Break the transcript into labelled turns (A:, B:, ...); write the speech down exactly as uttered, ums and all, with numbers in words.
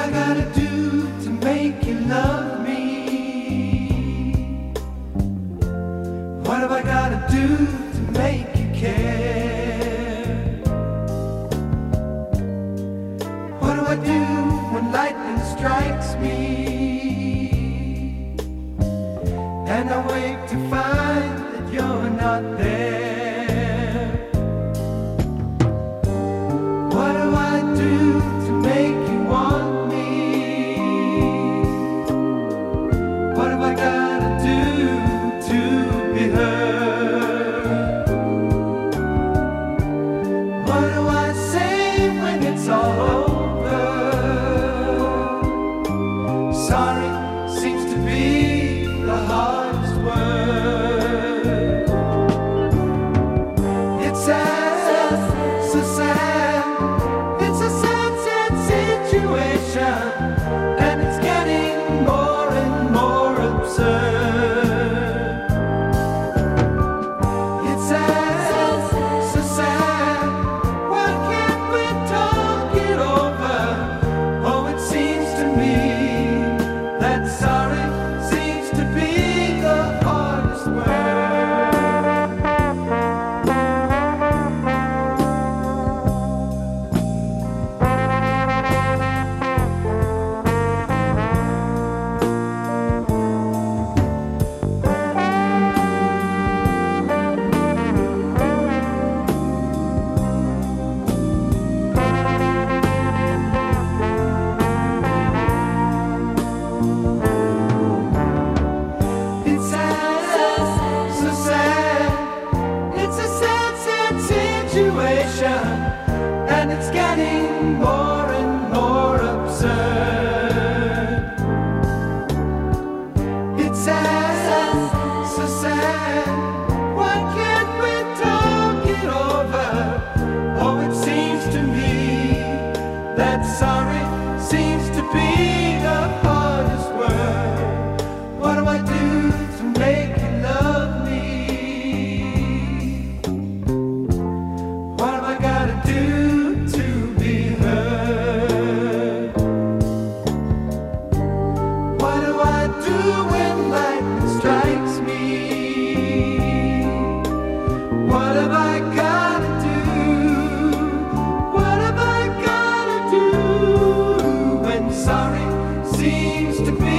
A: I gotta do to make you love me? What have I gotta do to make you care? What do I do when lightning strikes me and I wake to find that you're not there? What do I do to make you want me? What have I gotta do to be heard? What do I say when it's all over? Sorry seems to be the hardest word. It's sad, so sad. It's a sad, sad situation, and it's getting more and more absurd. It's sad, so sad. Why can't we talk it over? Oh, it seems to me that sorry seems to be the hardest word. It's sad, so sad. It's a sad, sad situation, and it's getting more and more absurd. It's sad, so sad. Why can't we talk it over? Oh, it seems to me that sorry seems to be the hardest word. What do I do to make you love me? What have I gotta do to be heard? What do I do when lightning strikes me? What have I gotta do? What have I gotta do when sorry seems to be